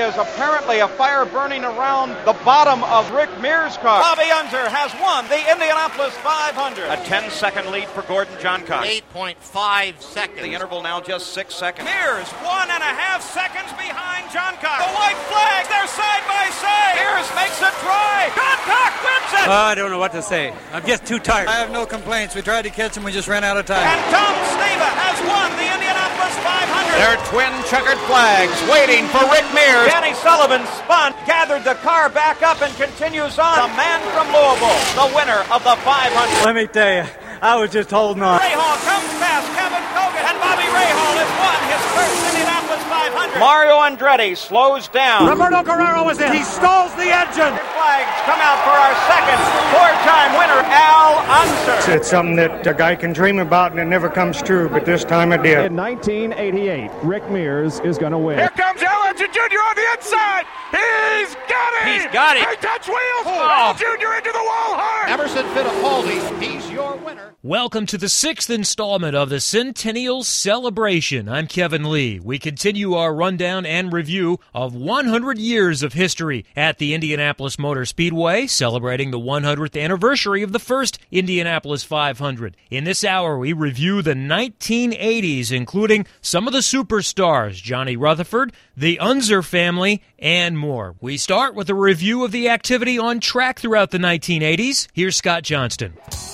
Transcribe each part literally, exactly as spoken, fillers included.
is apparently a fire burning around the bottom of Rick Mears' car. Bobby Unser has won the Indianapolis five hundred. A ten-second lead for Gordon Johncock. eight point five seconds. The interval now just six seconds. Mears, one and a half seconds behind Johncock. The white flag, they're side by side. Mears makes it dry. Johncock wins it. Uh, I don't know what to say. I'm just too tired. I have no complaints. We tried to catch him. We just ran out of time. And Tom Sneva has won the Indianapolis five hundred. Their twin checkered flags waiting for Rick Mears. Danny Sullivan spun, gathered the car back up, and continues on. The man from Louisville, the winner of the five hundred. Let me tell you, I was just holding on. Rahal comes past Kevin Kogan, and Bobby Rahal has won his first Indianapolis five hundred. Mario Andretti slows down. Roberto Guerrero was in. He stalls the engine. Flags come out for our second four-time winner, Al Unser. It's something that a guy can dream about and it never comes true, but this time it did. In nineteen eighty-eight, Rick Mears is going to win. Here comes Al Unser Junior on the inside. He's got it. He's got it. Hey, touch wheels. Oh. Al Junior into the wall hard. Emerson Fittipaldi, he's your winner. Welcome to the sixth installment of the Centennial Celebration. I'm Kevin Lee. We continue our rundown and review of one hundred years of history at the Indianapolis Motor Speedway, celebrating the one hundredth anniversary of the first Indianapolis five hundred. In this hour, we review the nineteen eighties, including some of the superstars, Johnny Rutherford, the Unser family, and more. We start with a review of the activity on track throughout the nineteen eighties. Here's Scott Johnston.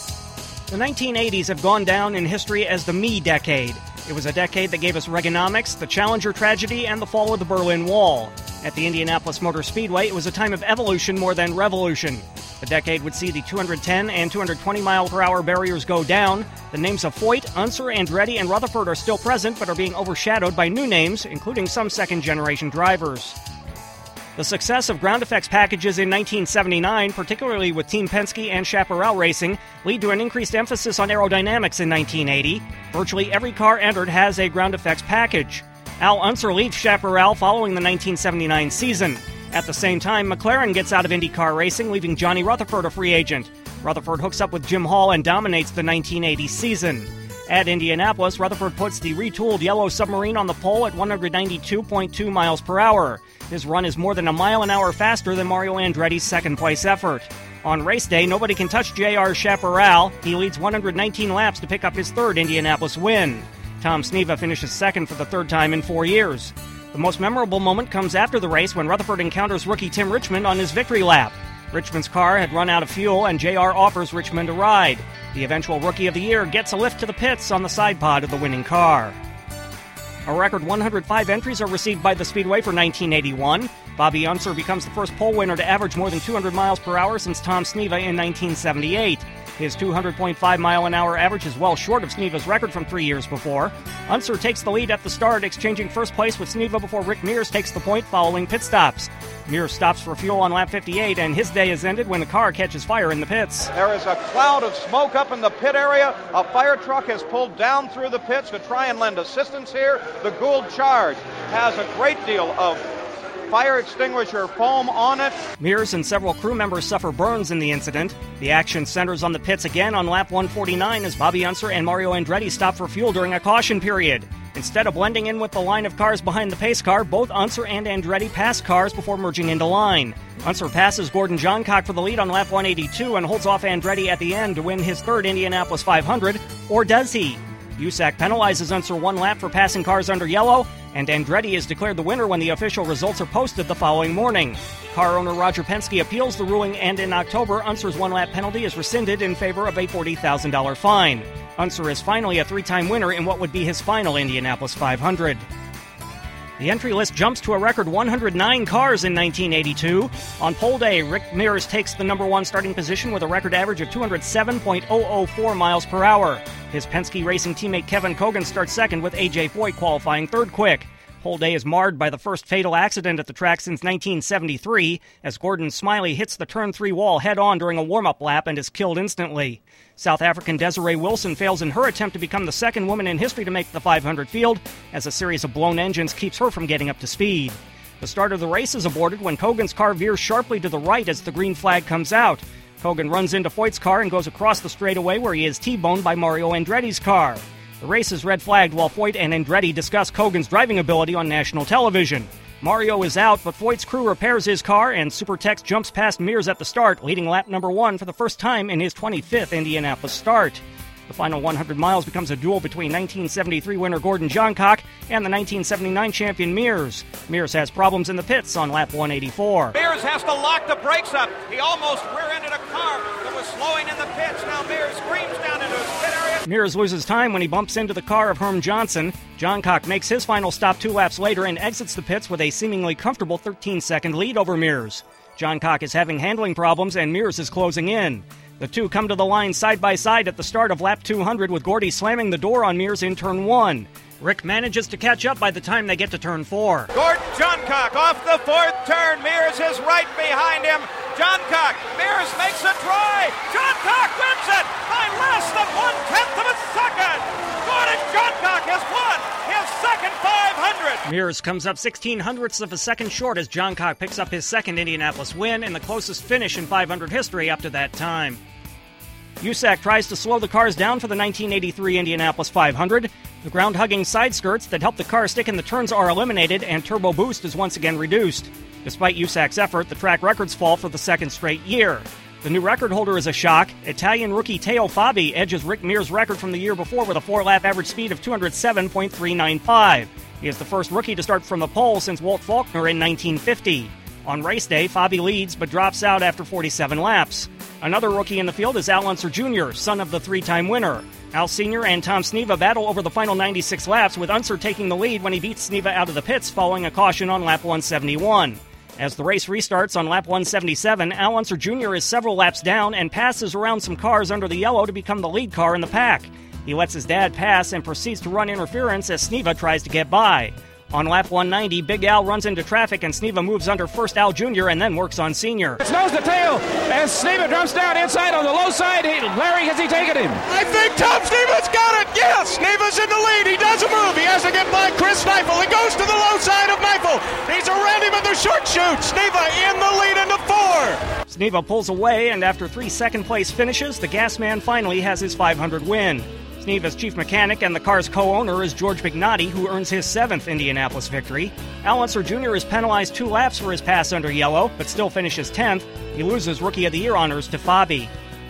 The nineteen eighties have gone down in history as the Me decade. It was a decade that gave us Reaganomics, the Challenger tragedy, and the fall of the Berlin Wall. At the Indianapolis Motor Speedway, it was a time of evolution more than revolution. The decade would see the two hundred ten and two hundred twenty mile per hour barriers go down. The names of Foyt, Unser, Andretti, and Rutherford are still present, but are being overshadowed by new names, including some second-generation drivers. The success of ground effects packages in nineteen seventy-nine, particularly with Team Penske and Chaparral Racing, lead to an increased emphasis on aerodynamics in nineteen eighty. Virtually every car entered has a ground effects package. Al Unser leaves Chaparral following the nineteen seventy-nine season. At the same time, McLaren gets out of IndyCar racing, leaving Johnny Rutherford a free agent. Rutherford hooks up with Jim Hall and dominates the nineteen eighty season. At Indianapolis, Rutherford puts the retooled Yellow Submarine on the pole at one hundred ninety-two point two miles per hour. His run is more than a mile an hour faster than Mario Andretti's second-place effort. On race day, nobody can touch J R Chaparral. He leads one hundred nineteen laps to pick up his third Indianapolis win. Tom Sneva finishes second for the third time in four years. The most memorable moment comes after the race when Rutherford encounters rookie Tim Richmond on his victory lap. Richmond's car had run out of fuel, and J R offers Richmond a ride. The eventual Rookie of the Year gets a lift to the pits on the side pod of the winning car. A record one hundred five entries are received by the Speedway for nineteen eighty-one. Bobby Unser becomes the first pole winner to average more than two hundred miles per hour since Tom Sneva in nineteen seventy-eight. His two hundred point five mile an hour average is well short of Sneva's record from three years before. Unser takes the lead at the start, exchanging first place with Sneva before Rick Mears takes the point following pit stops. Mears stops for fuel on lap fifty-eight, and his day is ended when the car catches fire in the pits. There is a cloud of smoke up in the pit area. A fire truck has pulled down through the pits to try and lend assistance here. The Gould Charge has a great deal of fire extinguisher foam on it. Mears and several crew members suffer burns in the incident. The action centers on the pits again on lap one forty-nine as Bobby Unser and Mario Andretti stop for fuel during a caution period. Instead of blending in with the line of cars behind the pace car, both Unser and Andretti pass cars before merging into line. Unser passes Gordon Johncock for the lead on lap one eighty-two and holds off Andretti at the end to win his third Indianapolis five hundred, or does he? U S A C penalizes Unser one lap for passing cars under yellow, and Andretti is declared the winner when the official results are posted the following morning. Car owner Roger Penske appeals the ruling, and in October, Unser's one-lap penalty is rescinded in favor of a forty thousand dollars fine. Unser is finally a three-time winner in what would be his final Indianapolis five hundred. The entry list jumps to a record one hundred nine cars in nineteen eighty-two. On pole day, Rick Mears takes the number one starting position with a record average of two hundred seven point oh oh four miles per hour. His Penske Racing teammate Kevin Kogan starts second with A J Foyt qualifying third quick. Pole day is marred by the first fatal accident at the track since nineteen seventy-three, as Gordon Smiley hits the turn three wall head-on during a warm-up lap and is killed instantly. South African Desiree Wilson fails in her attempt to become the second woman in history to make the five hundred field, as a series of blown engines keeps her from getting up to speed. The start of the race is aborted when Kogan's car veers sharply to the right as the green flag comes out. Kogan runs into Foyt's car and goes across the straightaway where he is T-boned by Mario Andretti's car. The race is red-flagged while Foyt and Andretti discuss Kogan's driving ability on national television. Mario is out, but Voigt's crew repairs his car, and Supertex jumps past Mears at the start, leading lap number one for the first time in his twenty-fifth Indianapolis start. The final one hundred miles becomes a duel between nineteen seventy-three winner Gordon Johncock and the nineteen seventy-nine champion Mears. Mears has problems in the pits on lap one eighty-four. Mears has to lock the brakes up. He almost rear-ended a car that was slowing in the pits. Now Mears screams down into his pit area. Mears loses time when he bumps into the car of Herm Johnson. Johncock makes his final stop two laps later and exits the pits with a seemingly comfortable thirteen-second lead over Mears. Johncock is having handling problems and Mears is closing in. The two come to the line side by side at the start of lap two hundred, with Gordy slamming the door on Mears in turn one. Rick manages to catch up by the time they get to turn four. Gordon Johncock off the fourth turn. Mears is right behind him. Johncock, Mears makes it dry. Johncock wins it by less than one-tenth of a second. Gordon Johncock has won his second five hundred. Mears comes up sixteen hundredths of a second short as Johncock picks up his second Indianapolis win and the closest finish in five hundred history up to that time. U S A C tries to slow the cars down for the nineteen eighty-three Indianapolis five hundred. The ground-hugging side skirts that help the car stick in the turns are eliminated, and turbo boost is once again reduced. Despite U S A C's effort, the track records fall for the second straight year. The new record holder is a shock. Italian rookie Teo Fabi edges Rick Mears' record from the year before with a four-lap average speed of two oh seven point three nine five. He is the first rookie to start from the pole since Walt Faulkner in nineteen fifty. On race day, Fabi leads but drops out after forty-seven laps. Another rookie in the field is Al Unser Junior, son of the three-time winner. Al Senior and Tom Sneva battle over the final ninety-six laps, with Unser taking the lead when he beats Sneva out of the pits following a caution on lap one seventy-one. As the race restarts on lap one seventy-seven, Al Unser Junior is several laps down and passes around some cars under the yellow to become the lead car in the pack. He lets his dad pass and proceeds to run interference as Sneva tries to get by. On lap one ninety, Big Al runs into traffic and Sneva moves under first Al Junior and then works on Senior. It's nose to tail as Sneva drops down inside on the low side. He, Larry, has he taken him? I think Tom Sneva's got it. Yes, Sneva's in the lead. He does a move. He has to get by Chris Neifel. He goes to the low side of Neifel. He's around him in the short chute. Sneva in the lead into four. Sneva pulls away, and after three second-place finishes, the gas man finally has his five hundred win. Sneva's chief mechanic and the car's co-owner is George Bignotti, who earns his seventh Indianapolis victory. Al Unser Junior is penalized two laps for his pass under yellow, but still finishes tenth. He loses Rookie of the Year honors to Fabi.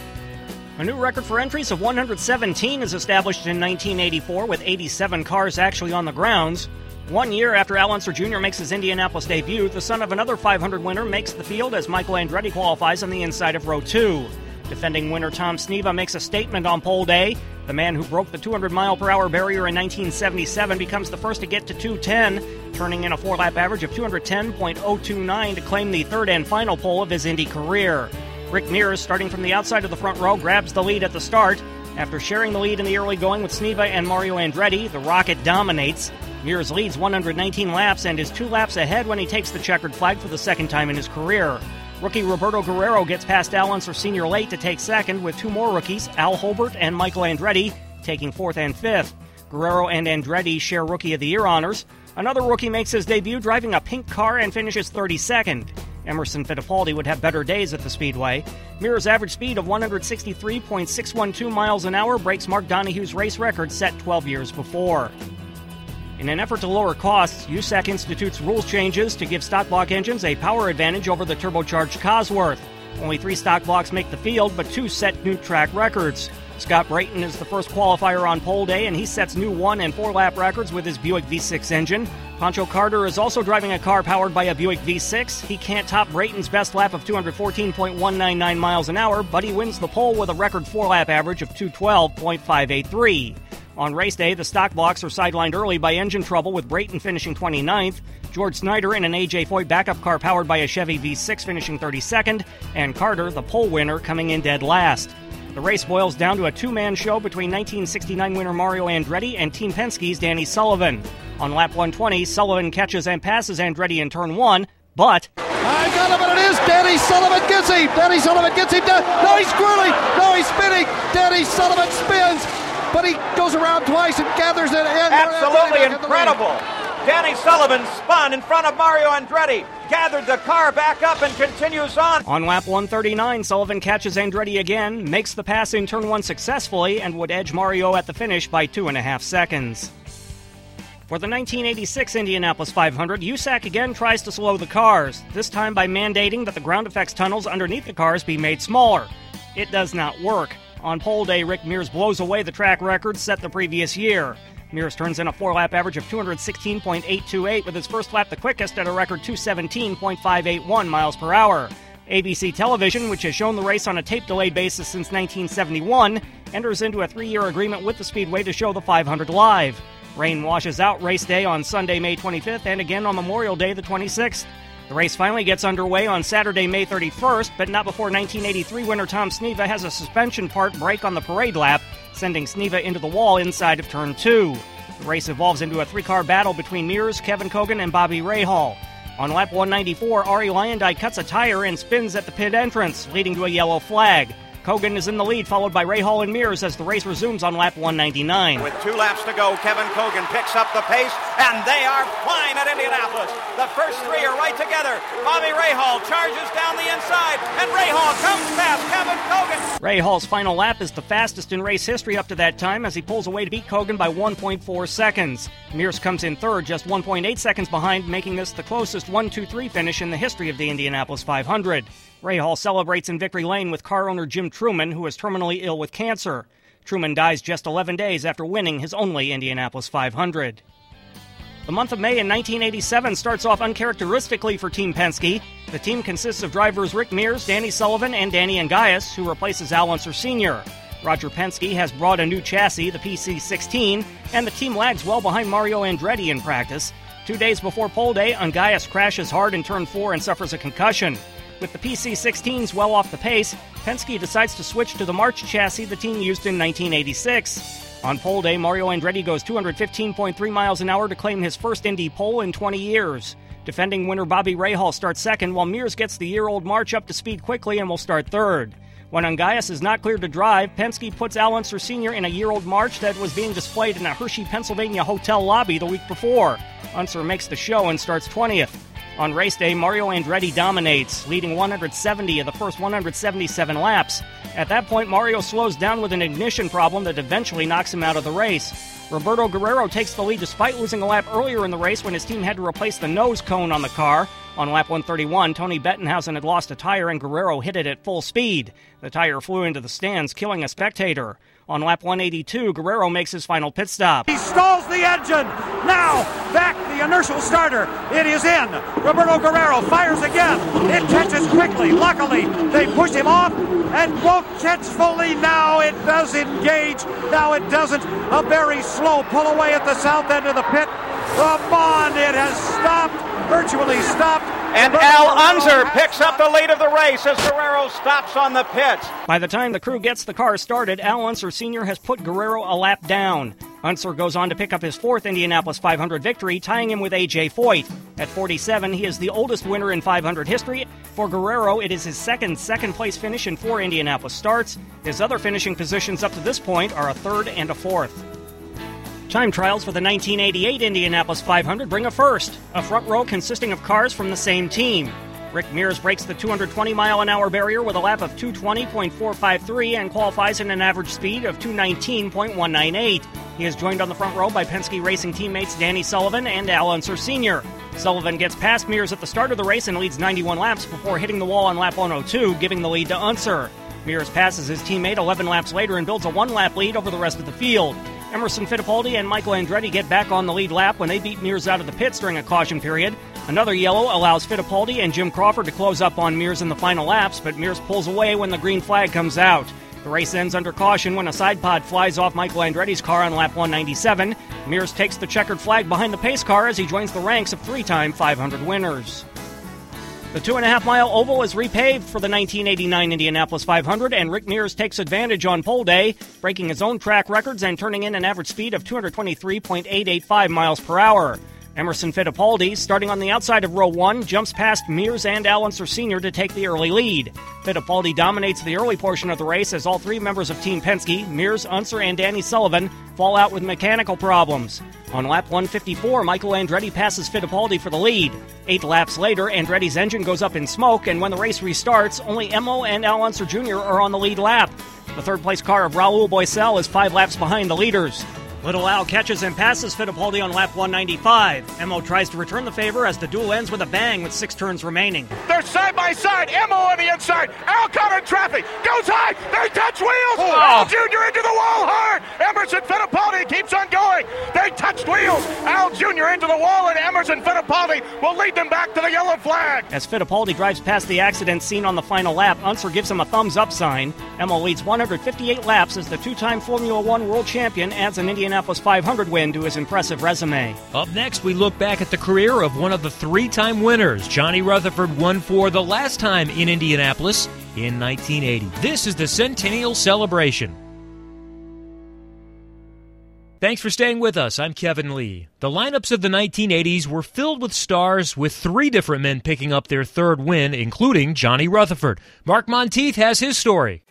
A new record for entries of one hundred seventeen is established in nineteen eighty-four, with eighty-seven cars actually on the grounds. One year after Al Unser Junior makes his Indianapolis debut, the son of another five hundred winner makes the field as Michael Andretti qualifies on the inside of row two. Defending winner Tom Sneva makes a statement on pole day. The man who broke the two hundred mile per hour barrier in nineteen seventy-seven becomes the first to get to two ten, turning in a four-lap average of two ten point oh two nine to claim the third and final pole of his Indy career. Rick Mears, starting from the outside of the front row, grabs the lead at the start. After sharing the lead in the early going with Sneva and Mario Andretti, the Rocket dominates. Mears leads one hundred nineteen laps and is two laps ahead when he takes the checkered flag for the second time in his career. Rookie Roberto Guerrero gets past Al Unser Senior late to take second, with two more rookies, Al Holbert and Michael Andretti, taking fourth and fifth. Guerrero and Andretti share Rookie of the Year honors. Another rookie makes his debut driving a pink car and finishes thirty-second. Emerson Fittipaldi would have better days at the Speedway. Mears' average speed of one hundred sixty-three point six one two miles an hour breaks Mark Donohue's race record set twelve years before. In an effort to lower costs, U S A C institutes rules changes to give stock block engines a power advantage over the turbocharged Cosworth. Only three stock blocks make the field, but two set new track records. Scott Brayton is the first qualifier on pole day, and he sets new one- and four-lap records with his Buick V six engine. Pancho Carter is also driving a car powered by a Buick V six. He can't top Brayton's best lap of two hundred fourteen point one nine nine miles an hour, but he wins the pole with a record four-lap average of two twelve point five eight three. On race day, the stock blocks are sidelined early by engine trouble, with Brayton finishing twenty-ninth, George Snyder in an A J Foyt backup car powered by a Chevy V six finishing thirty-second, and Carter, the pole winner, coming in dead last. The race boils down to a two-man show between nineteen sixty-nine winner Mario Andretti and Team Penske's Danny Sullivan. On lap one twenty, Sullivan catches and passes Andretti in turn one, but... I got him, and it is Danny Sullivan gets him! Danny Sullivan gets him down! No, he's squirreling! No, he's spinning! Danny Sullivan spins! But he goes around twice and gathers it. Absolutely incredible. Danny Sullivan spun in front of Mario Andretti, gathered the car back up and continues on. On lap one thirty-nine, Sullivan catches Andretti again, makes the pass in turn one successfully, and would edge Mario at the finish by two and a half seconds. For the nineteen eighty-six Indianapolis five hundred, U S A C again tries to slow the cars, this time by mandating that the ground effects tunnels underneath the cars be made smaller. It does not work. On pole day, Rick Mears blows away the track record set the previous year. Mears turns in a four-lap average of two sixteen point eight two eight, with his first lap the quickest at a record two seventeen point five eight one miles per hour. A B C Television, which has shown the race on a tape-delayed basis since nineteen seventy-one, enters into a three-year agreement with the Speedway to show the five hundred live. Rain washes out race day on Sunday, May twenty-fifth, and again on Memorial Day, the twenty-sixth. The race finally gets underway on Saturday, May thirty-first, but not before nineteen eighty-three winner Tom Sneva has a suspension part break on the parade lap, sending Sneva into the wall inside of turn two. The race evolves into a three-car battle between Mears, Kevin Kogan, and Bobby Rahal. On lap one ninety-four, Ari Lyondike cuts a tire and spins at the pit entrance, leading to a yellow flag. Kogan is in the lead, followed by Rahal and Mears as the race resumes on lap one ninety-nine. With two laps to go, Kevin Kogan picks up the pace, and they are flying at Indianapolis. The first three are right together. Bobby Rahal charges down the inside, and Rahal comes past Kevin Kogan. Rahal's final lap is the fastest in race history up to that time as he pulls away to beat Kogan by one point four seconds. Mears comes in third, just one point eight seconds behind, making this the closest one two three finish in the history of the Indianapolis five hundred. Rahal celebrates in victory lane with car owner Jim Truman, who is terminally ill with cancer. Truman dies just eleven days after winning his only Indianapolis five hundred. The month of May in nineteen eighty-seven starts off uncharacteristically for Team Penske. The team consists of drivers Rick Mears, Danny Sullivan, and Danny Ungaius, who replaces Al Unser Senior Roger Penske has brought a new chassis, the P C sixteen, and the team lags well behind Mario Andretti in practice. Two days before pole day, Ungaius crashes hard in turn four and suffers a concussion. With the P C sixteens well off the pace, Penske decides to switch to the March chassis the team used in nineteen eighty-six. On pole day, Mario Andretti goes two fifteen point three miles an hour to claim his first Indy pole in twenty years. Defending winner Bobby Rahal starts second, while Mears gets the year-old March up to speed quickly and will start third. When Ungaius is not cleared to drive, Penske puts Al Unser Senior in a year-old March that was being displayed in a Hershey, Pennsylvania hotel lobby the week before. Unser makes the show and starts twentieth. On race day, Mario Andretti dominates, leading one hundred seventy of the first one hundred seventy-seven laps. At that point, Mario slows down with an ignition problem that eventually knocks him out of the race. Roberto Guerrero takes the lead despite losing a lap earlier in the race when his team had to replace the nose cone on the car. On lap one thirty-one, Tony Bettenhausen had lost a tire and Guerrero hit it at full speed. The tire flew into the stands, killing a spectator. On lap one eighty-two, Guerrero makes his final pit stop. He stalls the engine. Now, back the inertial starter. It is in. Roberto Guerrero fires again. It catches quickly. Luckily, they push him off and won't catch fully. Now it does engage. Now it doesn't. A very slow pull away at the south end of the pit. Come on, it has stopped. Virtually stopped. And Al Unser picks up the lead of the race as Guerrero stops on the pits. By the time the crew gets the car started, Al Unser Senior has put Guerrero a lap down. Unser goes on to pick up his fourth Indianapolis five hundred victory, tying him with A J Foyt. At forty-seven, he is the oldest winner in five hundred history. For Guerrero, it is his second second-place finish in four Indianapolis starts. His other finishing positions up to this point are a third and a fourth. Time trials for the nineteen eighty-eight Indianapolis five hundred bring a first, a front row consisting of cars from the same team. Rick Mears breaks the two hundred twenty mile an hour barrier with a lap of two twenty point four five three and qualifies in an average speed of two nineteen point one nine eight. He is joined on the front row by Penske Racing teammates Danny Sullivan and Al Unser Senior Sullivan gets past Mears at the start of the race and leads ninety-one laps before hitting the wall on lap one oh two, giving the lead to Unser. Mears passes his teammate eleven laps later and builds a one-lap lead over the rest of the field. Emerson Fittipaldi and Michael Andretti get back on the lead lap when they beat Mears out of the pits during a caution period. Another yellow allows Fittipaldi and Jim Crawford to close up on Mears in the final laps, but Mears pulls away when the green flag comes out. The race ends under caution when a side pod flies off Michael Andretti's car on lap one ninety-seven. Mears takes the checkered flag behind the pace car as he joins the ranks of three-time five hundred winners. The two-and-a-half-mile oval is repaved for the nineteen eighty-nine Indianapolis five hundred, and Rick Mears takes advantage on pole day, breaking his own track records and turning in an average speed of two twenty-three point eight eight five miles per hour. Emerson Fittipaldi, starting on the outside of row one, jumps past Mears and Al Unser Senior to take the early lead. Fittipaldi dominates the early portion of the race as all three members of Team Penske, Mears, Unser, and Danny Sullivan, fall out with mechanical problems. On lap one fifty-four, Michael Andretti passes Fittipaldi for the lead. Eight laps later, Andretti's engine goes up in smoke, and when the race restarts, only Emo and Al Unser Junior are on the lead lap. The third-place car of Raul Boesel is five laps behind the leaders. Little Al catches and passes Fittipaldi on lap one ninety-five. Emo tries to return the favor as the duel ends with a bang with six turns remaining. They're side by side. Emo on the inside. Al caught in traffic. Goes high. They touch wheels. Oh. Al Junior into the wall hard. Emerson Fittipaldi keeps on going. They touched wheels. Al Junior into the wall, and Emerson Fittipaldi will lead them back to the yellow flag. As Fittipaldi drives past the accident scene on the final lap, Unser gives him a thumbs up sign. Emo leads one hundred fifty-eight laps as the two-time Formula One world champion adds an Indianapolis five hundred win to his impressive resume. Up next, we look back at the career of one of the three-time winners. Johnny Rutherford won for the last time in Indianapolis in nineteen eighty. This is the Centennial Celebration. Thanks for staying with us. I'm Kevin Lee. The lineups of the nineteen eighties were filled with stars, with three different men picking up their third win, including Johnny Rutherford. Mark Monteith has his story.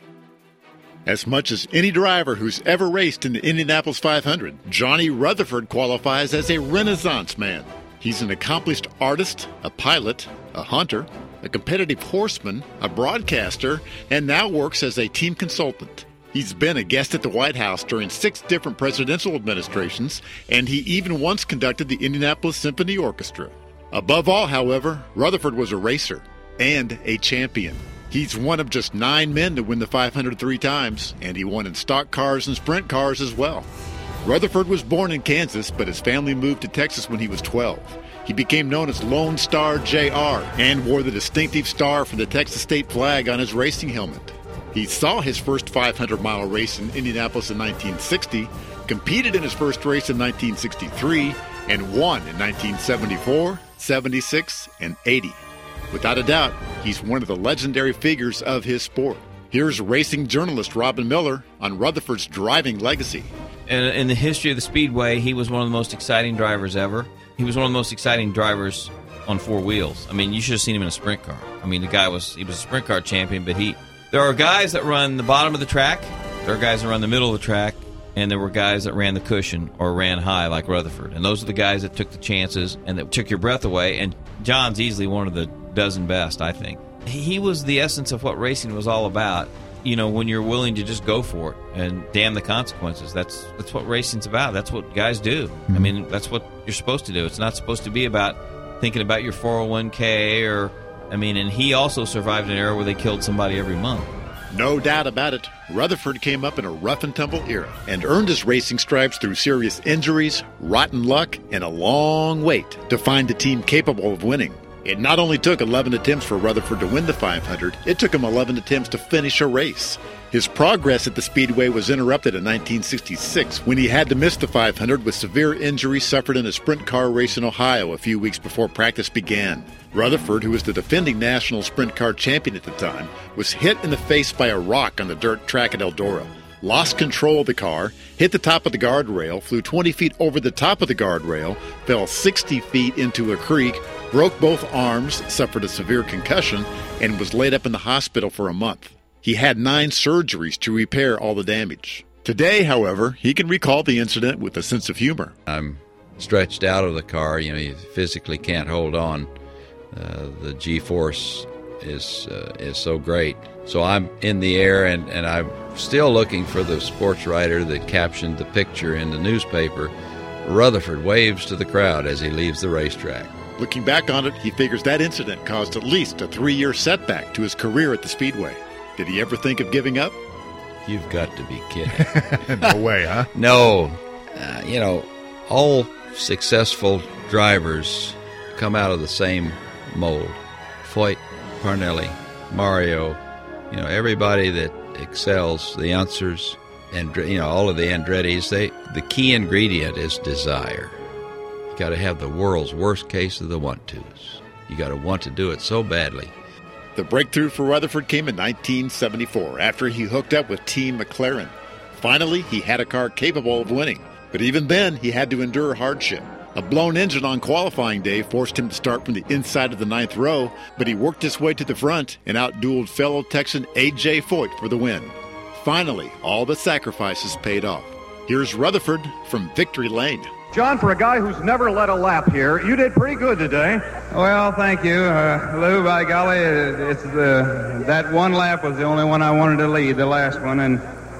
As much as any driver who's ever raced in the Indianapolis five hundred, Johnny Rutherford qualifies as a Renaissance man. He's an accomplished artist, a pilot, a hunter, a competitive horseman, a broadcaster, and now works as a team consultant. He's been a guest at the White House during six different presidential administrations, and he even once conducted the Indianapolis Symphony Orchestra. Above all, however, Rutherford was a racer and a champion. He's one of just nine men to win the five hundred three times, and he won in stock cars and sprint cars as well. Rutherford was born in Kansas, but his family moved to Texas when he was twelve. He became known as Lone Star J R and wore the distinctive star from the Texas state flag on his racing helmet. He saw his first five hundred mile race in Indianapolis in nineteen sixty, competed in his first race in nineteen sixty-three, and won in nineteen seventy-four, seventy-six, and eighty. Without a doubt, he's one of the legendary figures of his sport. Here's racing journalist Robin Miller on Rutherford's driving legacy. In, in the history of the Speedway, he was one of the most exciting drivers ever. He was one of the most exciting drivers on four wheels. I mean, you should have seen him in a sprint car. I mean, the guy was he was a sprint car champion, but he... There are guys that run the bottom of the track, there are guys that run the middle of the track, and there were guys that ran the cushion or ran high like Rutherford. And those are the guys that took the chances and that took your breath away. And John's easily one of the dozen best, I think. He was the essence of what racing was all about. You know, when you're willing to just go for it and damn the consequences. That's that's what racing's about. That's what guys do. I mean, that's what you're supposed to do. It's not supposed to be about thinking about your four oh one k or, I mean, and he also survived an era where they killed somebody every month. No doubt about it, Rutherford came up in a rough-and-tumble era and earned his racing stripes through serious injuries, rotten luck, and a long wait to find a team capable of winning. It not only took eleven attempts for Rutherford to win the five hundred, it took him eleven attempts to finish a race. His progress at the Speedway was interrupted in nineteen sixty-six when he had to miss the five hundred with severe injuries suffered in a sprint car race in Ohio a few weeks before practice began. Rutherford, who was the defending national sprint car champion at the time, was hit in the face by a rock on the dirt track at Eldora, lost control of the car, hit the top of the guardrail, flew twenty feet over the top of the guardrail, fell sixty feet into a creek, broke both arms, suffered a severe concussion, and was laid up in the hospital for a month. He had nine surgeries to repair all the damage. Today, however, he can recall the incident with a sense of humor. I'm stretched out of the car. You know, you physically can't hold on. Uh, the G-force is uh, is so great. So I'm in the air, and, and I'm still looking for the sports writer that captioned the picture in the newspaper. Rutherford waves to the crowd as he leaves the racetrack. Looking back on it, he figures that incident caused at least a three-year setback to his career at the Speedway. Did he ever think of giving up? You've got to be kidding. No way, huh? No. Uh, you know, all successful drivers come out of the same mold. Foyt, Parnelli, Mario, you know, everybody that excels, the Unsers, and, you know, all of the Andrettis, they, the key ingredient is desire. You got to have the world's worst case of the want-tos. You got to want to do it so badly. The breakthrough for Rutherford came in nineteen seventy-four after he hooked up with Team McLaren. Finally, he had a car capable of winning, but even then he had to endure hardship. A blown engine on qualifying day forced him to start from the inside of the ninth row, but he worked his way to the front and outdueled fellow Texan A J Foyt for the win. Finally, all the sacrifices paid off. Here's Rutherford from Victory Lane. John, for a guy who's never led a lap here, you did pretty good today. Well, thank you. Uh, Lou, by golly, it's the, that one lap was the only one I wanted to lead, the last one, and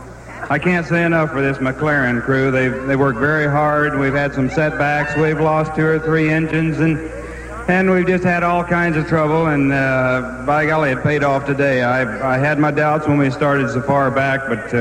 I can't say enough for this McLaren crew. They've they worked very hard. We've had some setbacks. We've lost two or three engines, and and we've just had all kinds of trouble. And uh, by golly, it paid off today. I I had my doubts when we started so far back, but uh,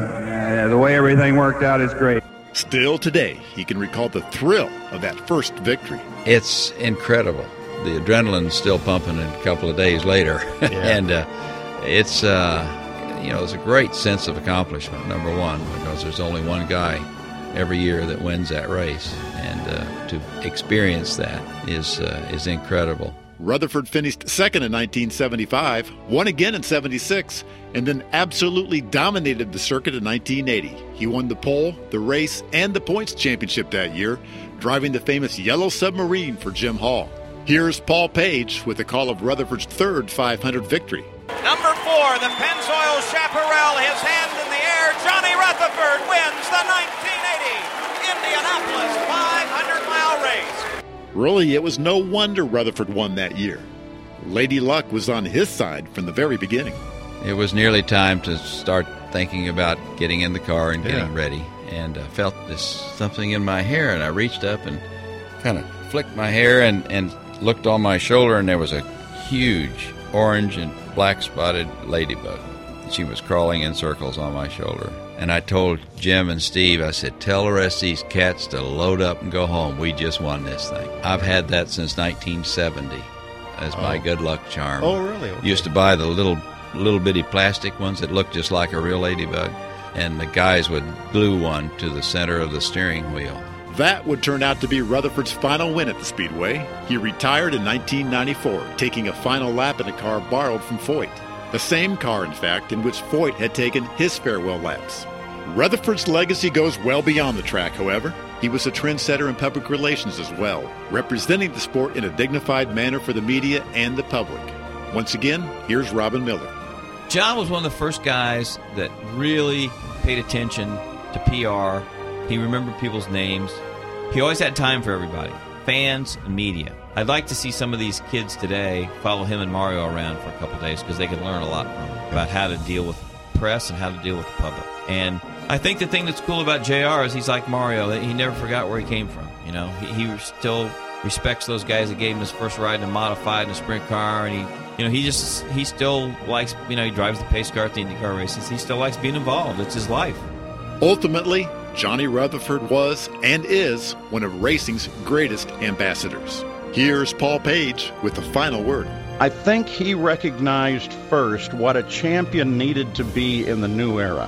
uh, the way everything worked out is great. Still today, he can recall the thrill of that first victory. It's incredible. The adrenaline's still pumping a couple of days later. Yeah. and uh, it's, uh, you know, it's a great sense of accomplishment, number one, because there's only one guy every year that wins that race. And uh, to experience that is uh, is incredible. Rutherford finished second in nineteen seventy-five, won again in seventy-six, and then absolutely dominated the circuit in nineteen eighty. He won the pole, the race, and the points championship that year, driving the famous Yellow Submarine for Jim Hall. Here's Paul Page with a call of Rutherford's third five hundred victory. Number four, the Pennzoil Chaparral, his hand in the air. Johnny Rutherford wins the nineteen eighty Indianapolis five hundred mile race. Really, it was no wonder Rutherford won that year. Lady Luck was on his side from the very beginning. It was nearly time to start thinking about getting in the car and getting Yeah. ready. And I felt this something in my hair, and I reached up and kind of flicked my hair and, and looked on my shoulder, and there was a huge orange and black spotted ladybug. She was crawling in circles on my shoulder. And I told Jim and Steve, I said, tell the rest of these cats to load up and go home. We just won this thing. I've had that since nineteen seventy as my Oh. good luck charm. Oh, really? Okay. Used to buy the little little bitty plastic ones that looked just like a real ladybug, and the guys would glue one to the center of the steering wheel. That would turn out to be Rutherford's final win at the Speedway. He retired in nineteen ninety-four, taking a final lap in a car borrowed from Foyt. The same car, in fact, in which Foyt had taken his farewell laps. Rutherford's legacy goes well beyond the track, however. He was a trendsetter in public relations as well, representing the sport in a dignified manner for the media and the public. Once again, here's Robin Miller. John was one of the first guys that really paid attention to P R. He remembered people's names. He always had time for everybody, fans and media. I'd like to see some of these kids today follow him and Mario around for a couple of days because they could learn a lot from him about how to deal with press and how to deal with the public. And I think the thing that's cool about J R is he's like Mario. He never forgot where he came from. You know, he, he still respects those guys that gave him his first ride in a modified and a sprint car, and he, you know, he just he still likes, you know, he drives the pace car at the IndyCar races. He still likes being involved. It's his life. Ultimately, Johnny Rutherford was and is one of racing's greatest ambassadors. Here's Paul Page with the final word. I think he recognized first what a champion needed to be in the new era.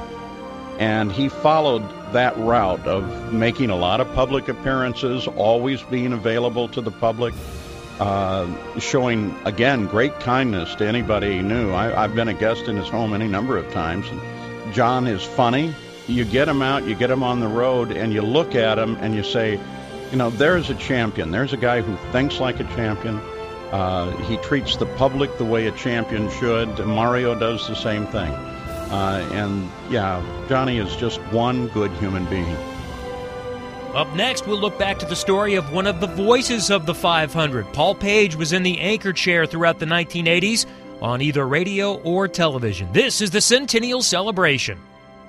And he followed that route of making a lot of public appearances, always being available to the public, uh, showing, again, great kindness to anybody he knew. I, I've been a guest in his home any number of times. And John is funny. You get him out, you get him on the road, and you look at him and you say, you know, there's a champion. There's a guy who thinks like a champion. Uh, he treats the public the way a champion should. Mario does the same thing. Uh, and, yeah, Johnny is just one good human being. Up next, we'll look back to the story of one of the voices of the five hundred. Paul Page was in the anchor chair throughout the nineteen eighties on either radio or television. This is the Centennial Celebration.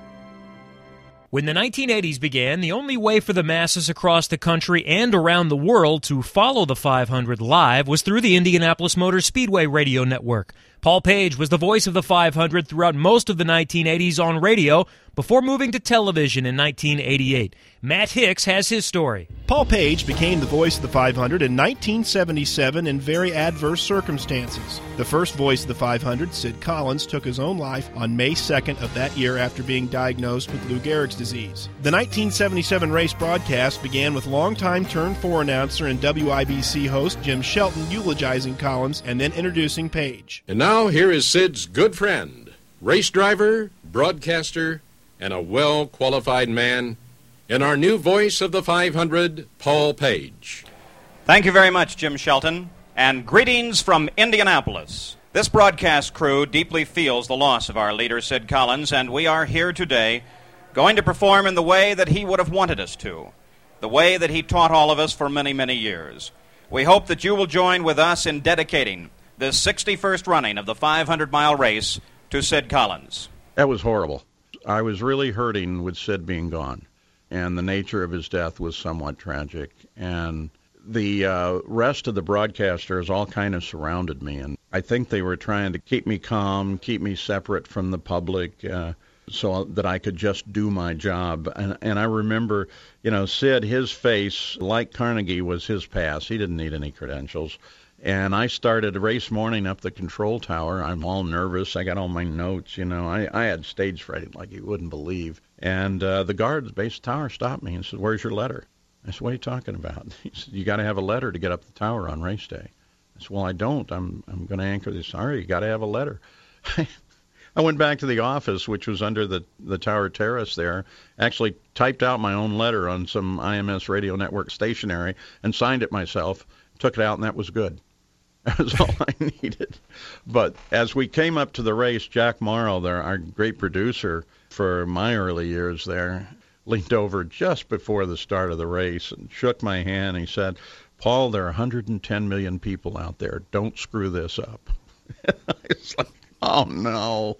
When the nineteen eighties began, the only way for the masses across the country and around the world to follow the five hundred live was through the Indianapolis Motor Speedway radio network. Paul Page was the voice of the five hundred throughout most of the nineteen eighties on radio before moving to television in nineteen eighty-eight. Matt Hicks has his story. Paul Page became the voice of the five hundred in nineteen seventy-seven in very adverse circumstances. The first voice of the five hundred, Sid Collins, took his own life on May second of that year after being diagnosed with Lou Gehrig's disease. The nineteen seventy-seven race broadcast began with longtime Turn four announcer and W I B C host Jim Shelton eulogizing Collins and then introducing Page. And now here is Sid's good friend, race driver, broadcaster, and a well-qualified man, in our new voice of the five hundred, Paul Page. Thank you very much, Jim Shelton, and greetings from Indianapolis. This broadcast crew deeply feels the loss of our leader, Sid Collins, and we are here today going to perform in the way that he would have wanted us to, the way that he taught all of us for many, many years. We hope that you will join with us in dedicating this sixty-first running of the five hundred mile race to Sid Collins. That was horrible. I was really hurting with Sid being gone, and the nature of his death was somewhat tragic. And the uh, rest of the broadcasters all kind of surrounded me, and I think they were trying to keep me calm, keep me separate from the public, uh, so that I could just do my job. And, and I remember, you know, Sid, his face, like Carnegie, was his pass. He didn't need any credentials. And I started race morning up the control tower. I'm all nervous. I got all my notes, you know. I, I had stage fright like you wouldn't believe. And uh, the guard at the base tower stopped me and said, "Where's your letter?" I said, "What are you talking about?" He said, "You got to have a letter to get up the tower on race day." I said, "Well, I don't. I'm I'm going to anchor this." "All right, you got to have a letter." I went back to the office, which was under the, the tower terrace there, actually typed out my own letter on some I M S radio network stationery and signed it myself, took it out, and that was good. That was all I needed. But as we came up to the race, Jack Morrow, there, our great producer for my early years there, leaned over just before the start of the race and shook my hand. He said, "Paul, there are one hundred ten million people out there. Don't screw this up." I was like, oh, no.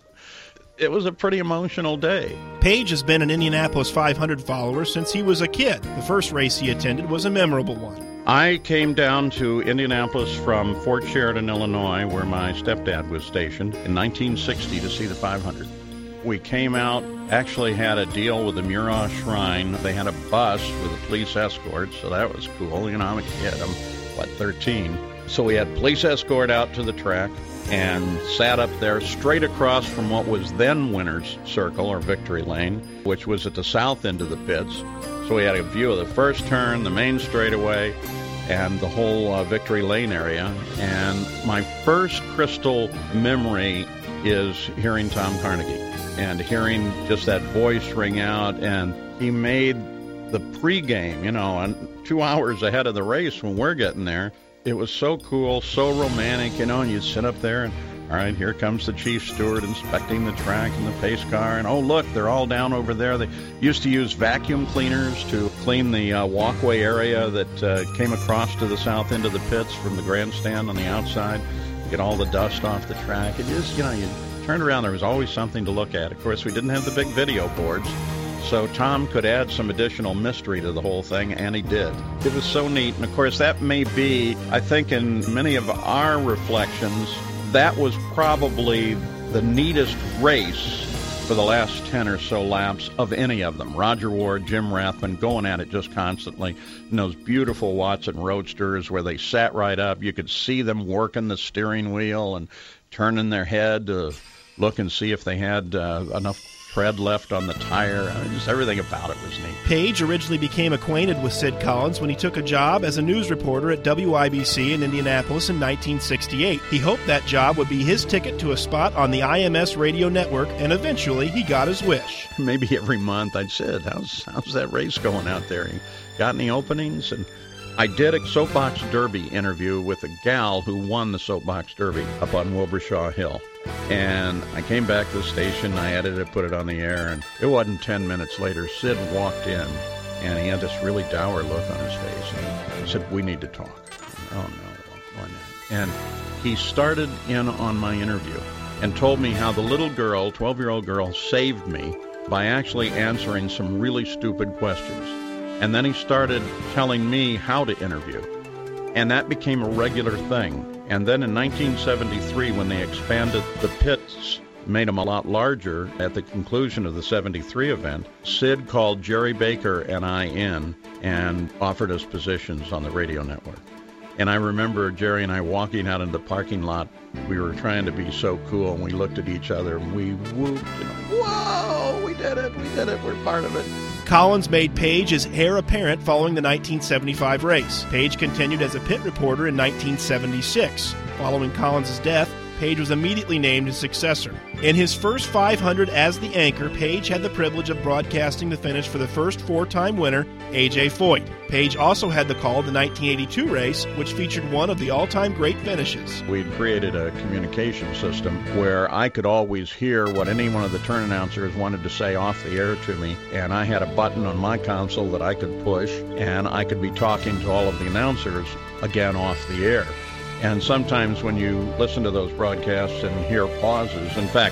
It was a pretty emotional day. Page has been an Indianapolis five hundred follower since he was a kid. The first race he attended was a memorable one. I came down to Indianapolis from Fort Sheridan, Illinois, where my stepdad was stationed, in nineteen sixty to see the five hundred. We came out, actually had a deal with the Murat Shrine. They had a bus with a police escort, so that was cool. You know, I'm a kid. I'm, what, thirteen? So we had police escort out to the track and sat up there straight across from what was then Winner's Circle, or Victory Lane, which was at the south end of the pits. So we had a view of the first turn, the main straightaway, and the whole uh, Victory Lane area. And my first crystal memory is hearing Tom Carnegie and hearing just that voice ring out. And he made the pregame, you know, and two hours ahead of the race when we're getting there. It was so cool, so romantic, you know, and you'd sit up there and, all right, here comes the chief steward inspecting the track and the pace car, and oh, look, they're all down over there. They used to use vacuum cleaners to clean the uh, walkway area that uh, came across to the south end of the pits from the grandstand on the outside, get all the dust off the track. It just, you know, you turned around, there was always something to look at. Of course, we didn't have the big video boards, so Tom could add some additional mystery to the whole thing, and he did. It was so neat, and of course, that may be, I think, in many of our reflections, that was probably the neatest race for the last ten or so laps of any of them. Roger Ward, Jim Rathman going at it just constantly in those beautiful Watson Roadsters where they sat right up. You could see them working the steering wheel and turning their head to look and see if they had uh, enough tread left on the tire. I mean, just everything about it was neat. Page originally became acquainted with Sid Collins when he took a job as a news reporter at W I B C in Indianapolis in nineteen sixty-eight. He hoped that job would be his ticket to a spot on the I M S radio network, and eventually he got his wish. Maybe every month I'd said, how's, how's that race going out there? You got any openings? And I did a Soapbox Derby interview with a gal who won the Soapbox Derby up on Wilbur Hill. And I came back to the station, I edited it, put it on the air, and it wasn't ten minutes later, Sid walked in, and he had this really dour look on his face, and he said, "We need to talk." Oh, no, why not? And he started in on my interview and told me how the little girl, twelve-year-old girl, saved me by actually answering some really stupid questions. And then he started telling me how to interview. And that became a regular thing. And then in nineteen seventy-three, when they expanded the pits, made them a lot larger at the conclusion of the seventy-three event, Sid called Jerry Baker and I in and offered us positions on the radio network. And I remember Jerry and I walking out in the parking lot. We were trying to be so cool, and we looked at each other, and we whooped, and whoa, we did it, we did it, we're part of it. Collins made Page his heir apparent following the nineteen seventy-five race. Page continued as a pit reporter in nineteen seventy-six. Following Collins' death, Page was immediately named his successor. In his first five hundred as the anchor, Page had the privilege of broadcasting the finish for the first four-time winner, A J Foyt. Page also had the call of the nineteen eighty-two race, which featured one of the all-time great finishes. We'd created a communication system where I could always hear what any one of the turn announcers wanted to say off the air to me, and I had a button on my console that I could push, and I could be talking to all of the announcers, again, off the air. And sometimes when you listen to those broadcasts and hear pauses, in fact,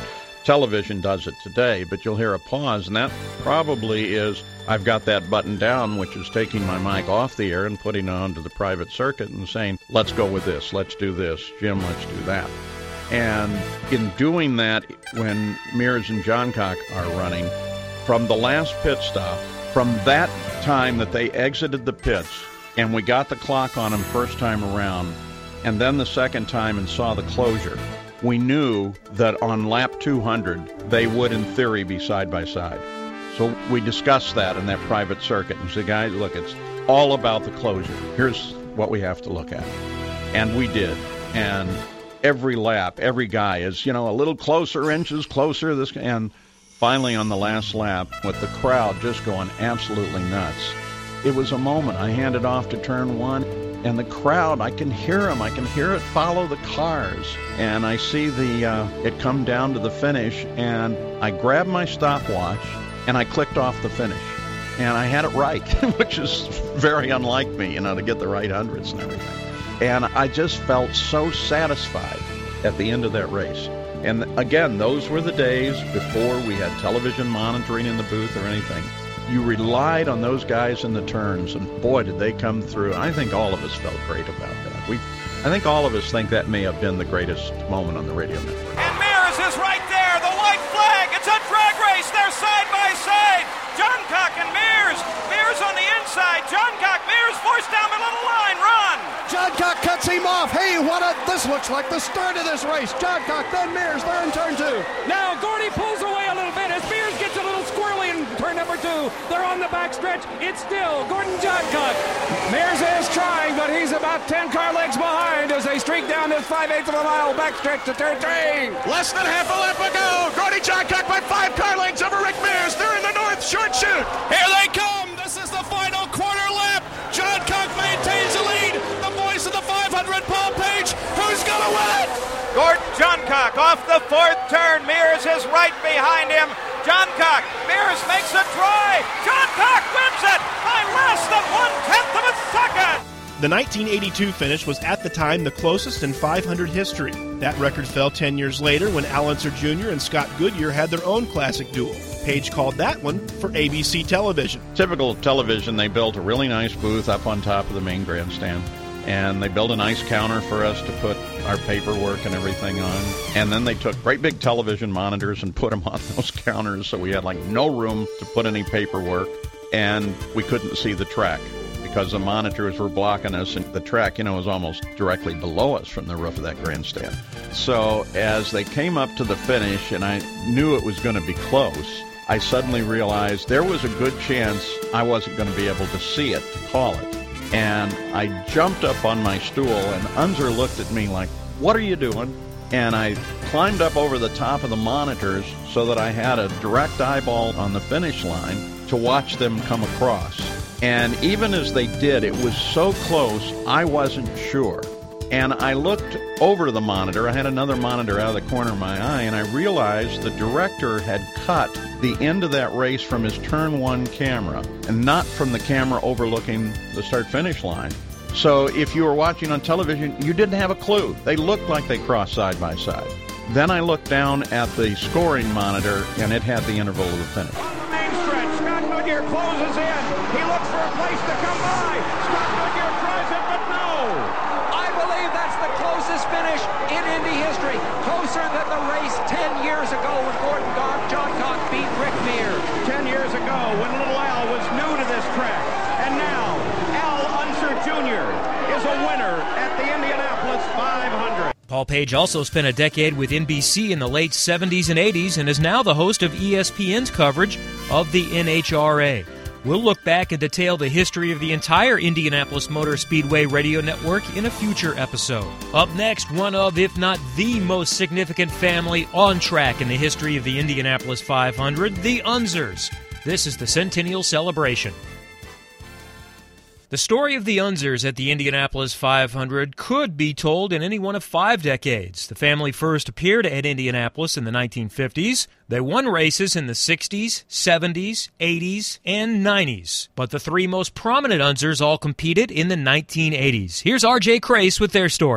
television does it today, but you'll hear a pause, and that probably is, I've got that button down, which is taking my mic off the air and putting it onto the private circuit and saying, let's go with this, let's do this, Jim, let's do that. And in doing that, when Mears and Johncock are running, from the last pit stop, from that time that they exited the pits, and we got the clock on them first time around, and then the second time and saw the closure, we knew that on lap two hundred, they would, in theory, be side by side. So we discussed that in that private circuit and said, guys, look, it's all about the closure. Here's what we have to look at. And we did. And every lap, every guy is, you know, a little closer, inches closer. This, and finally on the last lap, with the crowd just going absolutely nuts, it was a moment. I handed off to turn one, and the crowd, I can hear them. I can hear it follow the cars. And I see the uh, it come down to the finish, and I grabbed my stopwatch, and I clicked off the finish. And I had it right, which is very unlike me, you know, to get the right hundreds and everything. And I just felt so satisfied at the end of that race. And again, those were the days before we had television monitoring in the booth or anything. You relied on those guys in the turns, and boy, did they come through. I think all of us felt great about that. We, I think all of us think that may have been the greatest moment on the radio network. And Mears is right there, the white flag. It's a drag race. They're side by side. Johncock and Mears. Mears on the inside. Johncock, Mears forced down the little line. Run. Johncock cuts him off. Hey, what a, this looks like the start of this race. Johncock, then Mears. They're in turn two. Now Gordy pulls away a little bit as Mears gets a little squirrely in turn number two. They're on the backstretch. It's still Gordon Johncock. Mears is trying, but he's about ten car lengths behind as they streak down this five-eighths of a mile backstretch to turn three. Less than half a lap ago. Gordy Johncock by five car lengths over Rick Mears. They're in the north short chute. Here they come. This is the final quarter lap. Johncock maintains the lead. The voice of the five hundred, Paul Page. Who's going to win? Gordon Johncock off the fourth turn. Mears is right behind him. Johncock. Mears makes a try. Johncock wins it by less than one-tenth of a second. The nineteen eighty-two finish was at the time the closest in five hundred history. That record fell ten years later when Al Unser Junior and Scott Goodyear had their own classic duel. Page called that one for A B C television. Typical television, they built a really nice booth up on top of the main grandstand. And they built a nice counter for us to put our paperwork and everything on. And then they took great big television monitors and put them on those counters, so we had like no room to put any paperwork. And we couldn't see the track because the monitors were blocking us, and the track, you know, was almost directly below us from the roof of that grandstand. So as they came up to the finish, and I knew it was going to be close, I suddenly realized there was a good chance I wasn't going to be able to see it, to call it. And I jumped up on my stool, and Unser looked at me like, what are you doing? And I climbed up over the top of the monitors so that I had a direct eyeball on the finish line to watch them come across. And even as they did, it was so close, I wasn't sure. And I looked over the monitor. I had another monitor out of the corner of my eye, and I realized the director had cut the end of that race from his turn one camera and not from the camera overlooking the start-finish line. So if you were watching on television, you didn't have a clue. They looked like they crossed side by side. Then I looked down at the scoring monitor, and it had the interval of the finish. On the main stretch, Scott Goodyear closes in. He looks for a place to come by. Scott Goodyear tries it, but no. I believe that's the closest finish in Indy history. Closer than the race ten years ago when Gordon Johncock beat Rick Mears. Ten years ago when little Al was new to this track. And now, Al Unser Junior is a winner at the Indianapolis five hundred. Paul Page also spent a decade with N B C in the late seventies and eighties and is now the host of E S P N's coverage of the N H R A. We'll look back and detail the history of the entire Indianapolis Motor Speedway radio network in a future episode. Up next, one of, if not the most significant family on track in the history of the Indianapolis five hundred, the Unsers. This is the Centennial Celebration. The story of the Unsers at the Indianapolis five hundred could be told in any one of five decades. The family first appeared at Indianapolis in the nineteen fifties. They won races in the sixties, seventies, eighties, and nineties. But the three most prominent Unsers all competed in the nineteen eighties. Here's R J Crace with their story.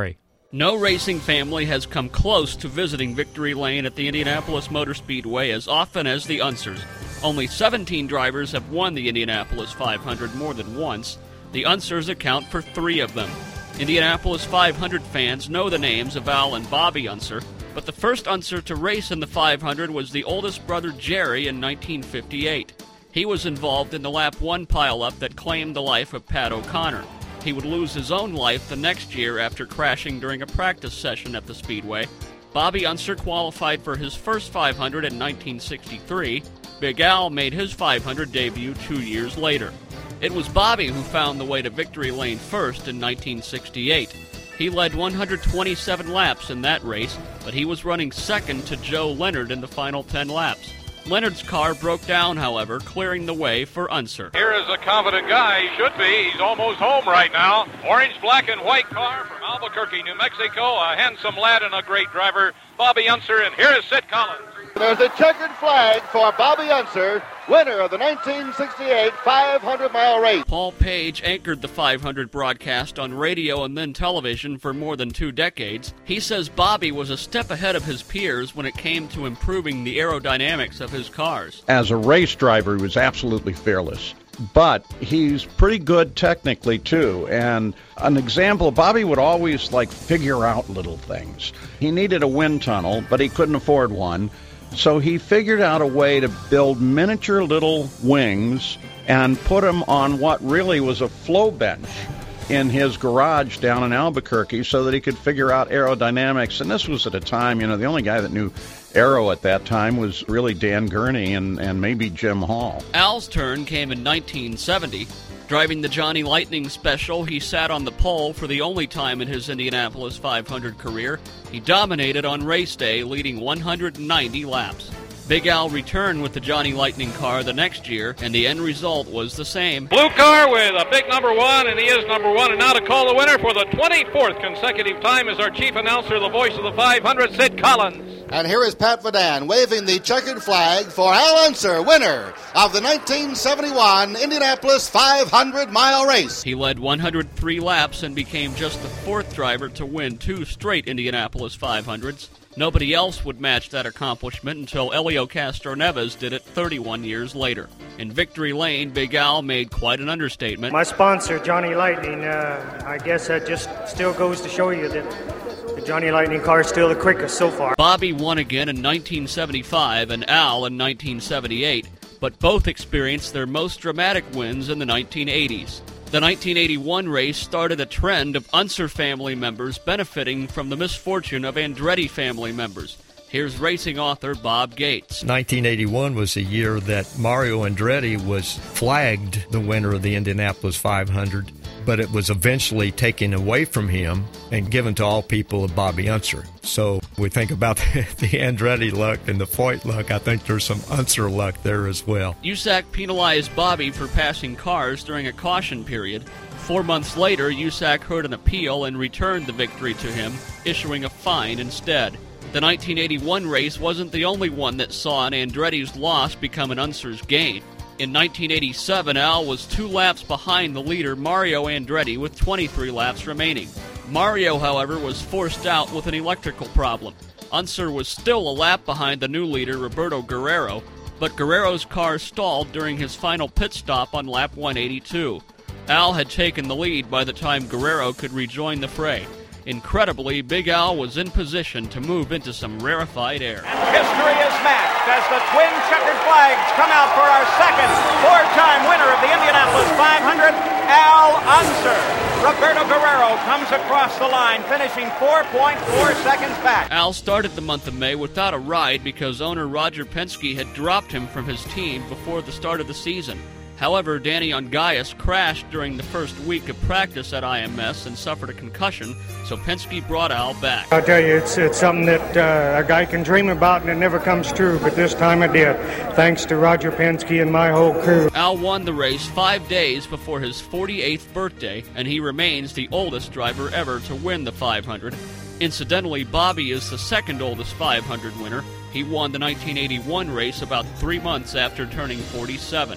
No racing family has come close to visiting Victory Lane at the Indianapolis Motor Speedway as often as the Unsers. Only seventeen drivers have won the Indianapolis five hundred more than once. The Unsers account for three of them. Indianapolis five hundred fans know the names of Al and Bobby Unser, but the first Unser to race in the five hundred was the oldest brother Jerry in nineteen fifty-eight. He was involved in the lap one pileup that claimed the life of Pat O'Connor. He would lose his own life the next year after crashing during a practice session at the Speedway. Bobby Unser qualified for his first five hundred in nineteen sixty-three. Big Al made his five hundred debut two years later. It was Bobby who found the way to Victory Lane first in nineteen sixty-eight. He led one hundred twenty-seven laps in that race, but he was running second to Joe Leonard in the final ten laps. Leonard's car broke down, however, clearing the way for Unser. Here is a confident guy. He should be. He's almost home right now. Orange, black, and white car from Albuquerque, New Mexico. A handsome lad and a great driver, Bobby Unser. And here is Sid Collins. There's a checkered flag for Bobby Unser, winner of the nineteen sixty-eight five hundred mile race. Paul Page anchored the five hundred broadcast on radio and then television for more than two decades. He says Bobby was a step ahead of his peers when it came to improving the aerodynamics of his cars. As a race driver, he was absolutely fearless. But he's pretty good technically, too. And an example, Bobby would always, like, figure out little things. He needed a wind tunnel, but he couldn't afford one. So he figured out a way to build miniature little wings and put them on what really was a flow bench in his garage down in Albuquerque so that he could figure out aerodynamics. And this was at a time, you know, the only guy that knew aero at that time was really Dan Gurney and, and maybe Jim Hall. Al's turn came in nineteen seventy. Driving the Johnny Lightning Special, he sat on the pole for the only time in his Indianapolis five hundred career. He dominated on race day, leading one hundred ninety laps. Big Al returned with the Johnny Lightning car the next year, and the end result was the same. Blue car with a big number one, and he is number one. And now to call the winner for the twenty-fourth consecutive time is our chief announcer, the voice of the five hundred, Sid Collins. And here is Pat Vadan waving the checkered flag for Al Unser, winner of the nineteen seventy-one Indianapolis five hundred mile race. He led one hundred three laps and became just the fourth driver to win two straight Indianapolis five hundreds. Nobody else would match that accomplishment until Elio Castroneves did it thirty-one years later. In Victory Lane, Big Al made quite an understatement. My sponsor, Johnny Lightning, uh, I guess that just still goes to show you that the Johnny Lightning car is still the quickest so far. Bobby won again in nineteen seventy-five and Al in nineteen seventy-eight, but both experienced their most dramatic wins in the nineteen eighties. The nineteen eighty-one race started a trend of Unser family members benefiting from the misfortune of Andretti family members. Here's racing author Bob Gates. nineteen eighty-one was the year that Mario Andretti was flagged the winner of the Indianapolis five hundred, but it was eventually taken away from him and given to all people of Bobby Unser. So we think about the, the Andretti luck and the Foyt luck. I think there's some Unser luck there as well. U S A C penalized Bobby for passing cars during a caution period. Four months later, U S A C heard an appeal and returned the victory to him, issuing a fine instead. The nineteen eighty-one race wasn't the only one that saw an Andretti's loss become an Unser's gain. In nineteen eighty-seven, Al was two laps behind the leader Mario Andretti with twenty-three laps remaining. Mario, however, was forced out with an electrical problem. Unser was still a lap behind the new leader Roberto Guerrero, but Guerrero's car stalled during his final pit stop on lap one eighty-two. Al had taken the lead by the time Guerrero could rejoin the fray. Incredibly, Big Al was in position to move into some rarefied air. And history is matched as the twin checkered flags come out for our second four-time winner of the Indianapolis five hundred, Al Unser. Roberto Guerrero comes across the line, finishing four point four seconds back. Al started the month of May without a ride because owner Roger Penske had dropped him from his team before the start of the season. However, Danny Ongaias crashed during the first week of practice at I M S and suffered a concussion, so Penske brought Al back. I'll tell you, it's it's something that uh, a guy can dream about and it never comes true, but this time it did, thanks to Roger Penske and my whole crew. Al won the race five days before his forty-eighth birthday, and he remains the oldest driver ever to win the five hundred. Incidentally, Bobby is the second oldest five hundred winner. He won the nineteen eighty-one race about three months after turning forty-seven.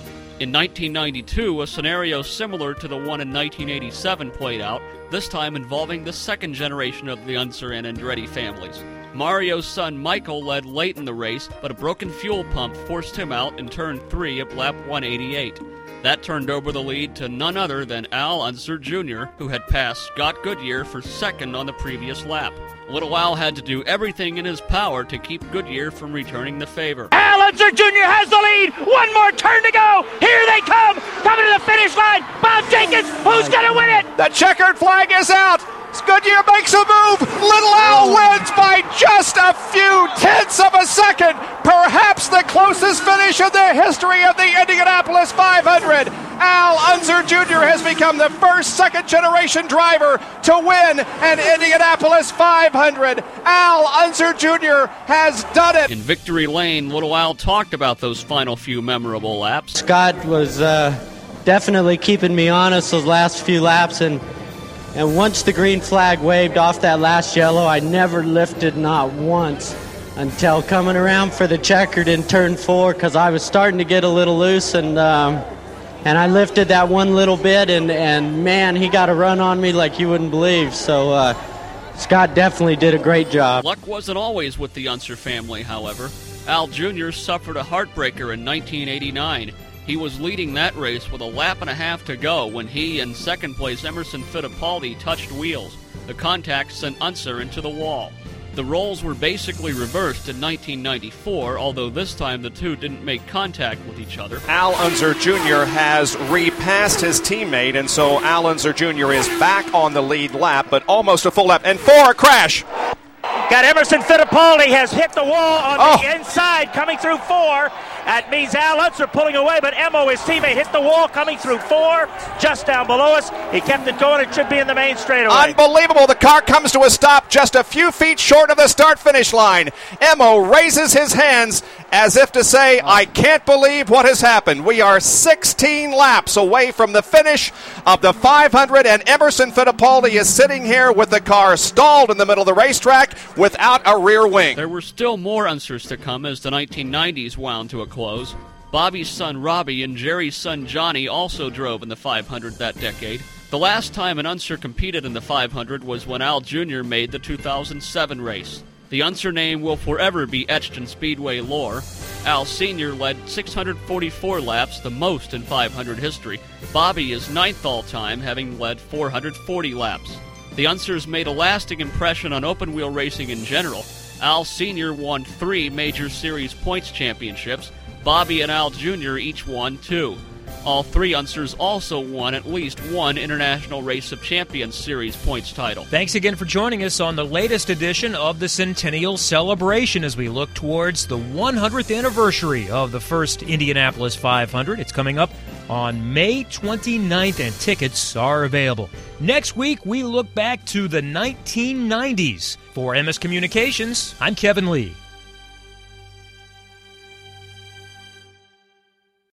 In nineteen ninety-two, a scenario similar to the one in nineteen eighty-seven played out, this time involving the second generation of the Unser and Andretti families. Mario's son Michael led late in the race, but a broken fuel pump forced him out in turn three of lap one eighty-eight. That turned over the lead to none other than Al Unser Junior, who had passed Scott Goodyear for second on the previous lap. Little Al had to do everything in his power to keep Goodyear from returning the favor. Al Unser Junior has the lead. One more turn to go. Here they come. Coming to the finish line. Bob Jenkins. Who's going to win it? The checkered flag is out. Goodyear makes a move. Little Al wins by just a few tenths of a second. Perhaps the closest finish in the history of the Indianapolis five hundred. Al Unser Junior has become the first second-generation driver to win an Indianapolis five hundred. Al Unser Junior has done it. In Victory Lane, Little Al talked about those final few memorable laps. Scott was uh, definitely keeping me honest those last few laps, and And once the green flag waved off that last yellow, I never lifted, not once, until coming around for the checkered in turn four, because I was starting to get a little loose, and um, and I lifted that one little bit, and, and man, he got a run on me like you wouldn't believe. So uh, Scott definitely did a great job. Luck wasn't always with the Unser family, however. Al Junior suffered a heartbreaker in nineteen eighty-nine. He was leading that race with a lap and a half to go when he and second-place Emerson Fittipaldi touched wheels. The contact sent Unser into the wall. The roles were basically reversed in nineteen ninety-four, although this time the two didn't make contact with each other. Al Unser Junior has repassed his teammate, and so Al Unser Junior is back on the lead lap, but almost a full lap. And four, a crash. Got Emerson Fittipaldi has hit the wall on oh. the inside, coming through four. That means Al Unser pulling away, but Emo, his teammate, hit the wall coming through four, just down below us. He kept it going. It should be in the main straightaway. Unbelievable. The car comes to a stop just a few feet short of the start-finish line. Emo raises his hands as if to say, I can't believe what has happened. We are sixteen laps away from the finish of the five hundred, and Emerson Fittipaldi is sitting here with the car stalled in the middle of the racetrack without a rear wing. There were still more Unsers to come as the nineteen nineties wound to a close. Bobby's son Robbie and Jerry's son Johnny also drove in the five hundred that decade. The last time an Unser competed in the five hundred was when Al Junior made the two thousand seven race. The Unser name will forever be etched in Speedway lore. Al Senior led six hundred forty-four laps, the most in five hundred history. Bobby is ninth all-time, having led four hundred forty laps. The Unsers made a lasting impression on open-wheel racing in general. Al Senior won three Major Series points championships. Bobby and Al Junior each won two. All three Unsers also won at least one International Race of Champions Series points title. Thanks again for joining us on the latest edition of the Centennial Celebration as we look towards the one hundredth anniversary of the first Indianapolis five hundred. It's coming up on May twenty-ninth, and tickets are available. Next week, we look back to the nineteen nineties. For M S Communications, I'm Kevin Lee.